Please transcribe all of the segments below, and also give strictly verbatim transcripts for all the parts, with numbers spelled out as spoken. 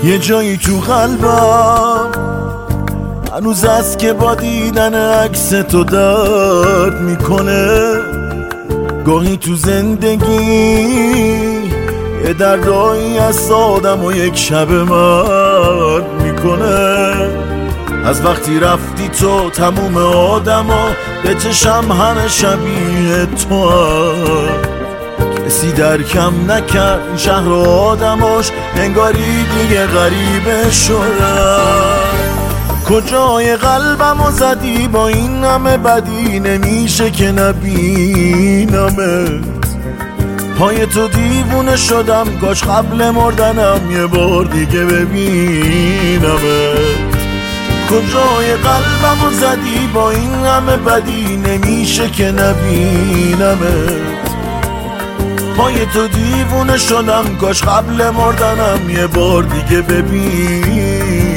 یه جایی تو قلبم هنوز است که با دیدن عکس تو درد میکنه. گاهی تو زندگی یه دردایی از آدم و یک شب مرد میکنه. از وقتی رفتی تو تموم آدم ها به چشم همه شبیه تو هم. کسی درکم نکرد این شهر و آدماش، انگاری دیگه غریبه شدن. کجای قلبمو زدی با این همه بدی، نمیشه که نبینمت. پای تو دیوونه شدم، کاش قبل مردنم یه بار دیگه ببینمت. کجای قلبمو زدی با این همه بدی، نمیشه که نبینمت. پای تو دیوونه شدم، کاش قبل مردنم یه بار دیگه ببینم.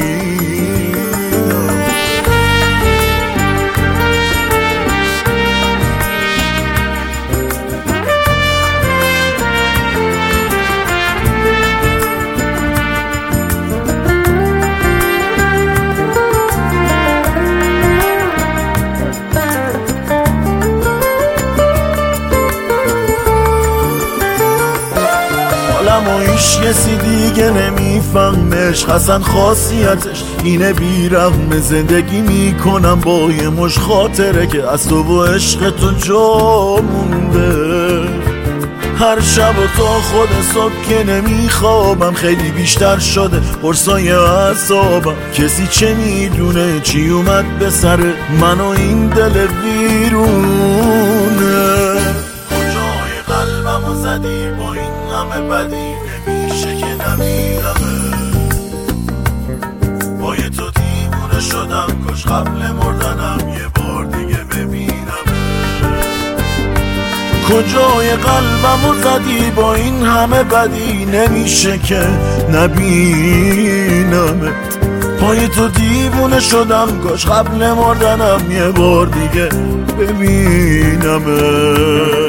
و ایش کسی دیگه نمیفهمش، حسن خاصیتش اینه بیرحم. زندگی میکنم با یه مش خاطره که از تو و عشق تو جا مونده. هر شب و تا خود صبح که نمیخوابم، خیلی بیشتر شده قرصای اعصابم. کسی چه میدونه چی اومد به سر من و این دل ویرونه. کجای قلبمو زدی با این همه بدی، نمیشه که نمیرمه. با یه تو دیوونه شدم، کاش قبل مردنم یه بار دیگه ببینم. کجای قلبمو زدی با این همه بدی، نمیشه که نبینمت. پای تو دیوونه شدم، کاش قبل مردنم یه بار دیگه ببینمت.